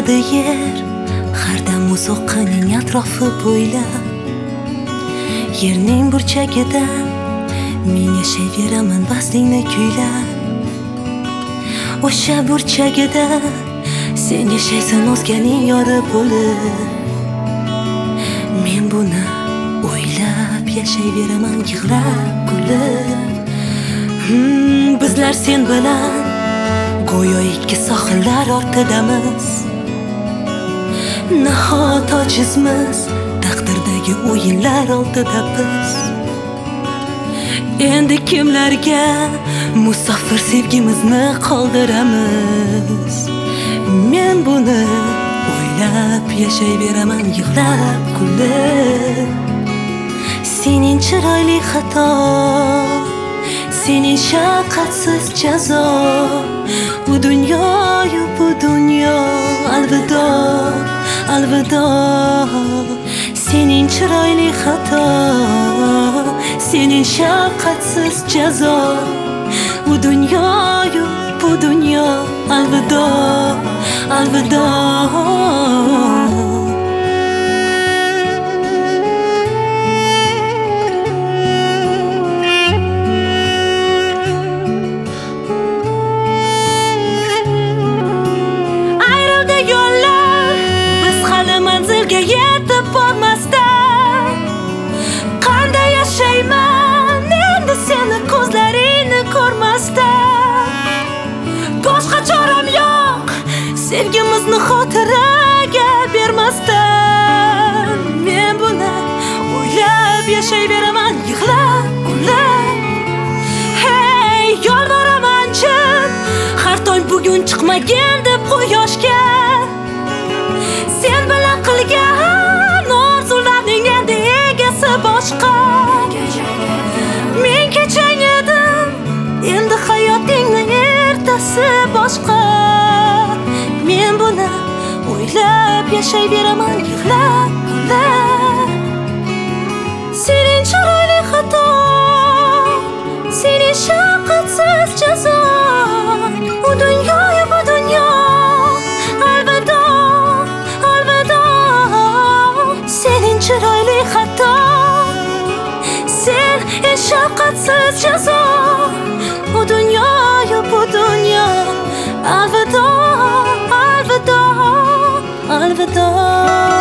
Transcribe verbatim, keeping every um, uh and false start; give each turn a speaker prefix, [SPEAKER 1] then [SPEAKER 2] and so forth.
[SPEAKER 1] Titradi yer hardam musoqqining atrofi bo'ylab. Yerning burchagida men yashayveraman vaslingni kuylab. O'sha burchagida sen yashaysan o'zganing yori bo'lib. Men buni o'ylab yashayveraman yig'lab kulib. hmm, Bizlar sen bilan go'yo ikki sohillar ortidamiz. Nahot ojizmiz taqdirdagi o'yinlar oldida biz. Endi kimlarga musofir sevgimizni qoldiramiz? Men buni o'ylab yashayveraman yig'lab kulib. Sening chiroyli xato, sening shafqatsiz jazo. Bu dunyoyu bu dunyo alvido, alvido. Sening chiroyli xato, sening shafqatsiz jazo. Bu dunyoyu bu dunyo alvido, alvido. Manzilga yetib bormasdan qanday yashayman endi seni ko'zlaringni ko'rmasdan. Boshqa choram yo'q sevgimizni xotiraga bermasdan. Men buni o'ylab yashayveraman yig'lab kulib. Hey, yolvoraman chin, har tong bugun chiqmagin deb quyoshga. Sen bilan qilgan orzularning endi egasi boshqa. Men kechang edim, endi hayotingning ertasi boshqa. Men buni o'ylab yashayveraman yig'lab kulib. Sening chiroyli xato, sening shafqatsiz jazo. Bu dunyoyu bu dunyo alvido, alvido. Sening chiroyli xato, sen en shafqatsiz jazo. Bu dunyoyu bu dunyo alvido, alvido, alvido.